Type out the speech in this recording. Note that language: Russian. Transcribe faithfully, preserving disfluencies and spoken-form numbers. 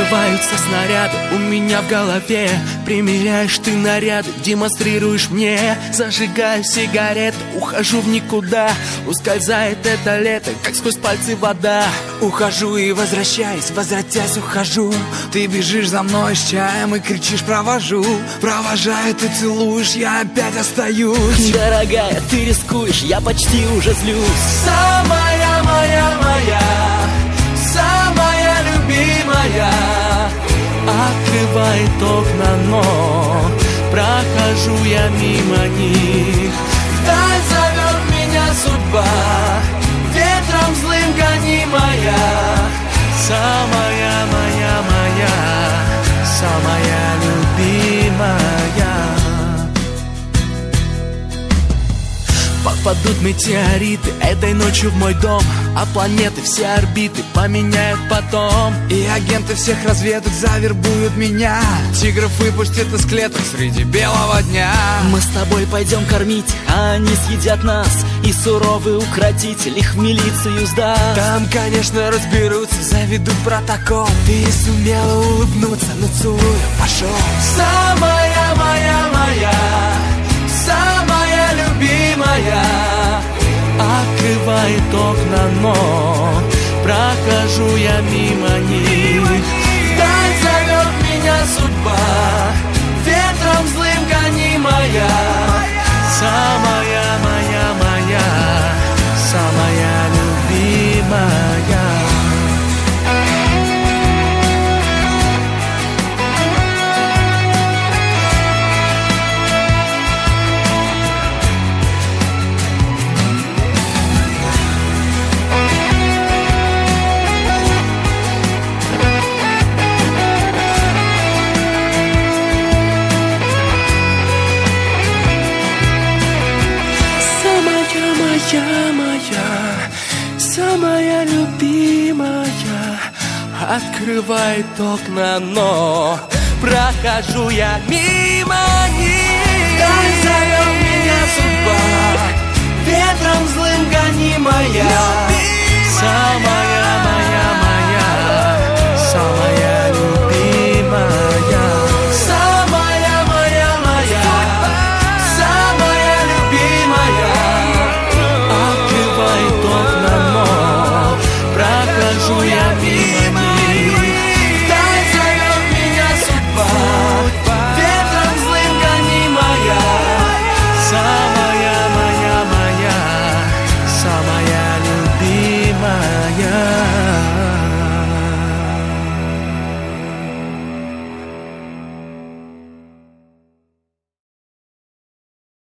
Взрываются снаряды у меня в голове. Примеряешь ты наряды, демонстрируешь мне. Зажигаю сигареты, ухожу в никуда. Ускользает это лето, как сквозь пальцы вода. Ухожу и возвращаюсь, возвратясь ухожу. Ты бежишь за мной с чаем и кричишь «провожу». Провожаю, ты целуешь, я опять остаюсь. Дорогая, ты рискуешь, я почти уже злюсь. Самая моя моя, самая любимая, открывает окна, но прохожу я мимо них. Вдаль зовет меня судьба, ветром злым гонимая. Самая моя моя, самая любимая. Попадут метеориты этой ночью в мой дом, а планеты все орбиты поменяют потом. И агенты всех разведок завербуют меня. Тигров выпустят из клеток среди белого дня. Мы с тобой пойдем кормить, а они съедят нас. И суровый укротитель их в милицию сдаст. Там, конечно, разберутся, заведут протокол. Ты сумела улыбнуться, но целую, пошел. Самая моя моя, самая любимая, открывает окна, но прохожу я мимо них. Вдаль зовет меня судьба, ветром злым гонимая. Самая моя моя, самая любимая. Самая любимая, открывает окна, но прохожу я мимо них. Вдаль зовет меня судьба, ветром злым гонимая. Самая